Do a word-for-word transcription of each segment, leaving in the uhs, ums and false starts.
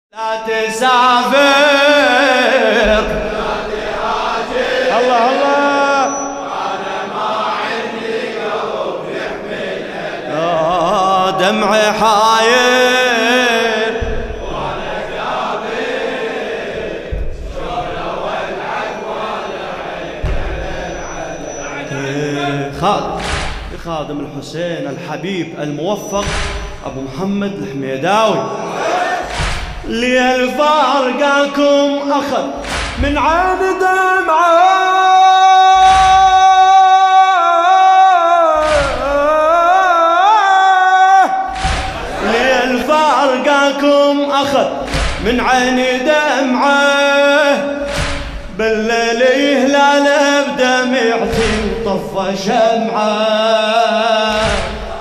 لا تسافر لا تهاجر الله الله أنا ما عندي قلب يحمل ألم دمعي حاير وأنا قابل شلون أول عدوان عيد خادم خادم الحسين الحبيب الموفق أبو محمد الحميداوي لي الفارقاكم أخذ من عين دمعه لي الفارقاكم أخذ من عين دمعه بالليل هلال بدمعتي وطفى شمعه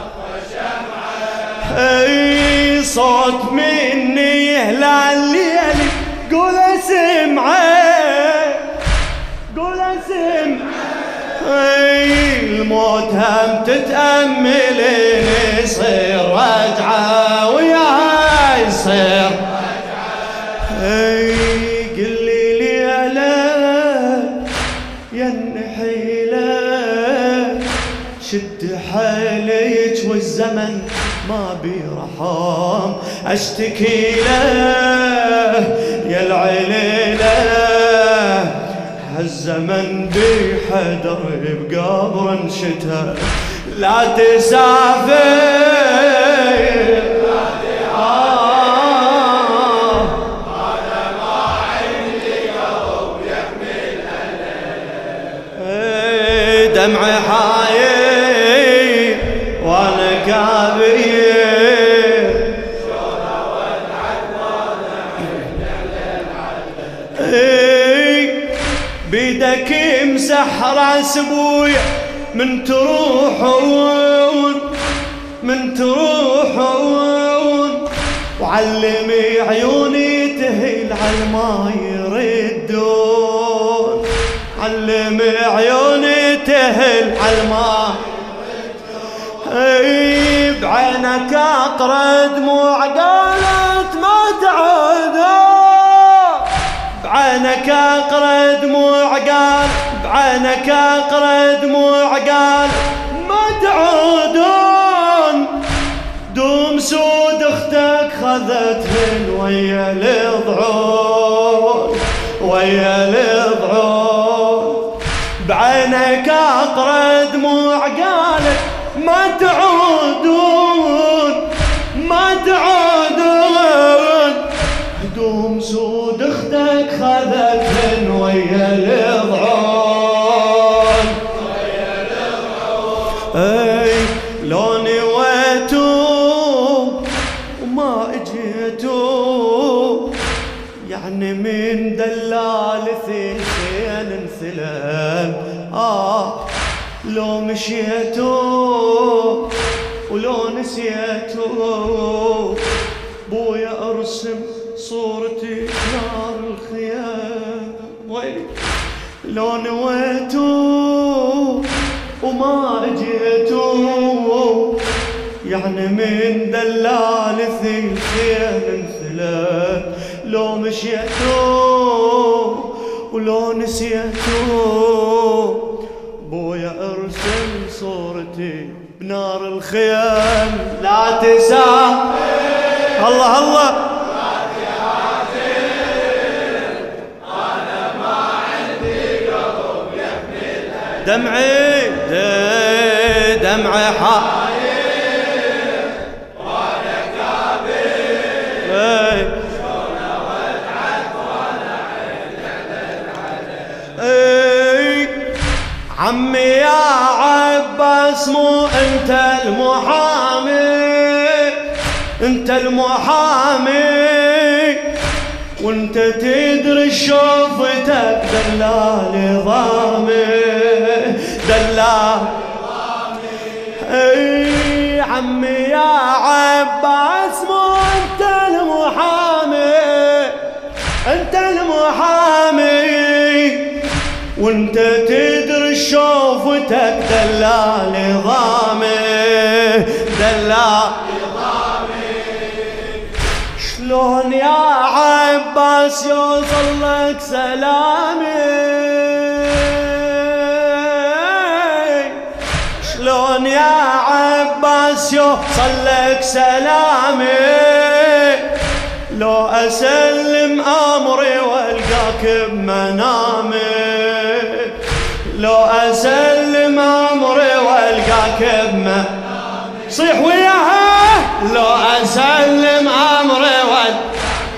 اي صوت مني هلال ليلي قول اسمعه قول اسمعه اي الموت هم تتأملين يصير رجعه وياها يصير اي قلي ليلة يا النحيلة شد حيليك والزمن ما بيرحم اشتكي له يا العليله هالزمن بيحدر بقبر انشتى لا تسافر لا تهاجر انا ما عندي قلب يحمل الم دمعي حاير وانا كابير بيدك امسح راس ابويا من تروحون من تروحون وعلمي عيوني تهيل عالما يردون علمي عيوني تهيل عالما اي بعينك اقرا دموع قالت ما تعودون بعينك اقرا دموع قال بعينك اقرا دموع قال ما تعودون دوم سود اختك خذتهن ويا الضعون ويا الضعون بعينك اقرا دموع قالت ما تعودون ما تعودون دوم سود اختك خذتهن ويا الضعون ويا الضعون اي لو نويتوا وما اجيتوا يعني من دلال ثنتين انثلم اه لو مشيتوا ولو نسيتوا بويا ارسم صورتي نار الخيام ويلي لو نويتوا وما اجيتوا يعني من دلال ثنتين انثلم لو مشيتوا ولو نسيتوا بويا ارسم صورتي بنار الخيام لا تسافر الله الله لا تهاجر انا ما عندي قلب يحمل دمعي دمعي حاير وانا كابر شلون ودعت وانا عيد على العدل عمي يا عباس مو انت المحامي انت المحامي وانت تدري شوفتك دلال ضامي دلال اي عمي يا عباس مو انت المحامي انت المحامي وانت تدري شوفتك دلال ضامي دلال شلون يا عباس يوصل لك سلامي، شلون يا عباس يوصل لك سلامي، لو أسلم أمري والقاك بمنامي، لو أسلم أمري والقاك بمنامي، صيح وياها، لو أسلم أمري والقاك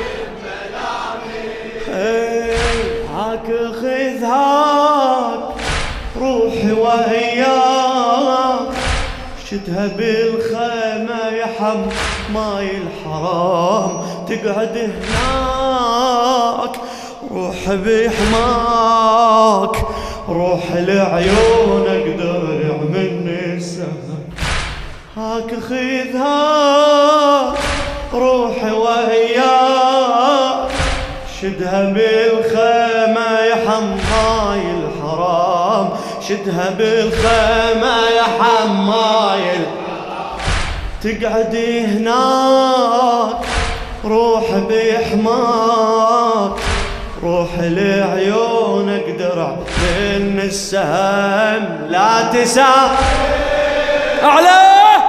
بمنامي، هاك خذ هاك روحي وياك، شدها بالخيمة يا حماي الحرام، تقعد هناك روح بحماك، روح لعيونك درع من السما، هاك خذها روحي وياك، شدها بالخيمة يا حماي الحرام، شدها بالخيمة يا حماي الحرام، تقعد هناك روح بحماك، روح لعيونك درع من السهم، لا تسا أعلى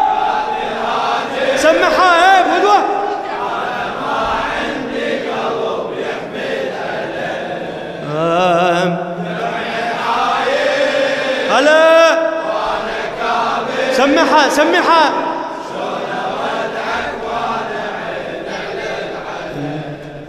سمحها ايه بهدوء، أنا ما عندي قلب يحمل ألم، هلا وانا كابر، سمحها سمحها، شلون اودعك وانا عين على العلم،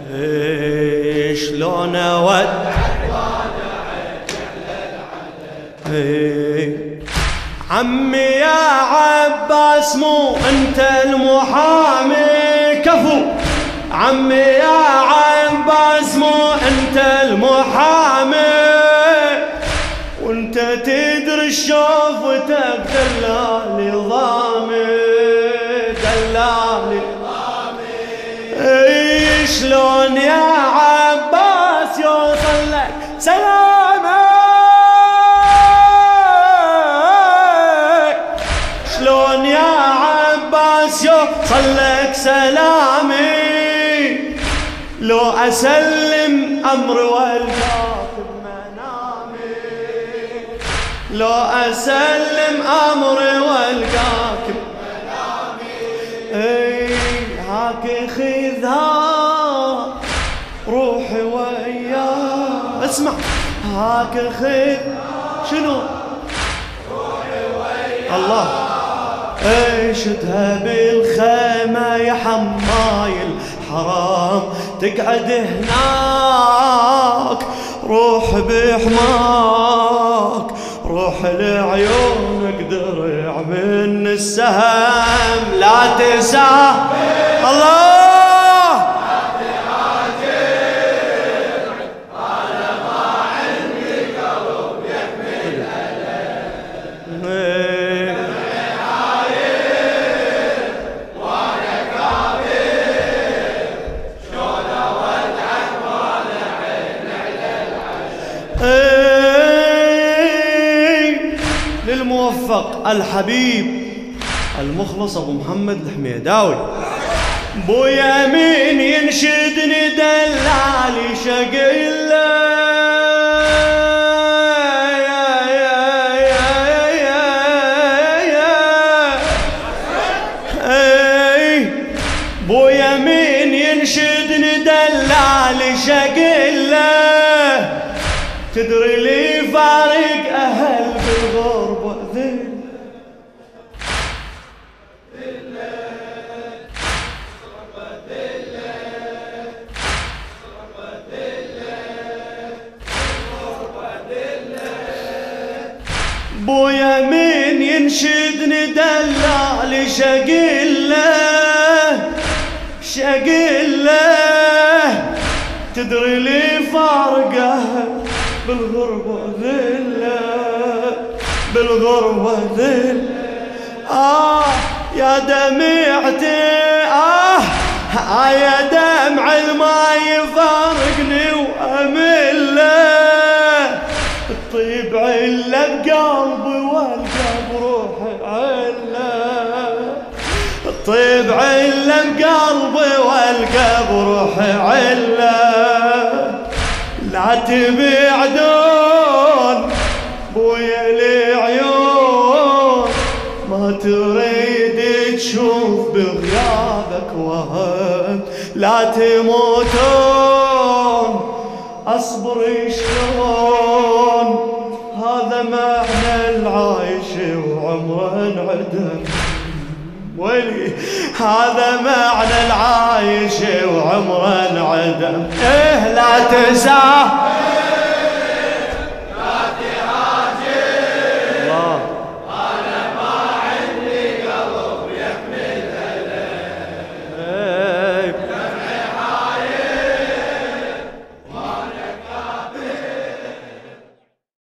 شلون اودعك وانا عين على العلم، عمي يا عباس مو انت المحامي، كفو عمي يا عباس مو انت المحامي، وانت تدري شوفتك دلالي ضامي، دلالي ضامي، اي شلون يا عباس يوصل لك سلامي، شلون يا عباس يوصل لك سلامي، لو أسلم أمري والقاك بمنامي، لو أسلم أمري والقاك بمنامي، اي هاك خذها روحي وياك، اسمع هاك خذ شنو روحي وياك، الله اي شدها بالخيمة يا حماي الحرام، تقعد هناك روح بحماك، روح لعيونك درع من السهم، لا تساه الله للموفق الحبيب المخلص ابو محمد الحميداوي، بو يمين ينشدني دلالي شقيله، بو يمين ينشدني دلالي شقيله، تدري لي فارق أهل بالغربة ذل، بو يمين ينشدني دلالي شقيله، شقيله، تدري لي فارقه بالغربة ذلة، بالغربة ذلة، آه يا دمعتي، آه آه يا دمع ما يفارقني وأمله، الطيب علة بقلبي والقلب روحي علة، الطيب علة بقلبي والقلب روحي علة، لا تبعدون بويا العيون، ما تريد تشوف بغيابك وهم. لا تموتون اصبر شلون، هذا معنى العايش وعمره انعدم. ويلي هذا معنى العايش وعمره انعدم. ايه لا تساه